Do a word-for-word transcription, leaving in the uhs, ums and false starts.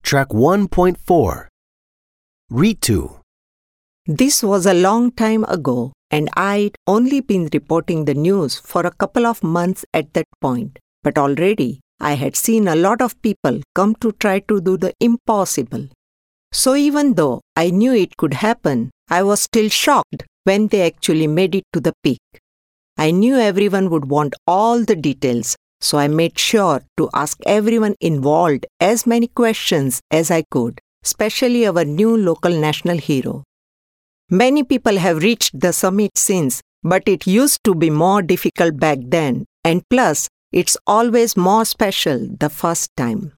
Track one point four. Ritu. This was a long time ago, and I'd only been reporting the news for a couple of months at that point. But already, I had seen a lot of people come to try to do the impossible. So even though I knew it could happen, I was still shocked when they actually made it to the peak. I knew everyone would want all the details, so I made sure to ask everyone involved as many questions as I could, especially our new local national hero. Many people have reached the summit since, but it used to be more difficult back then, and plus, it's always more special the first time.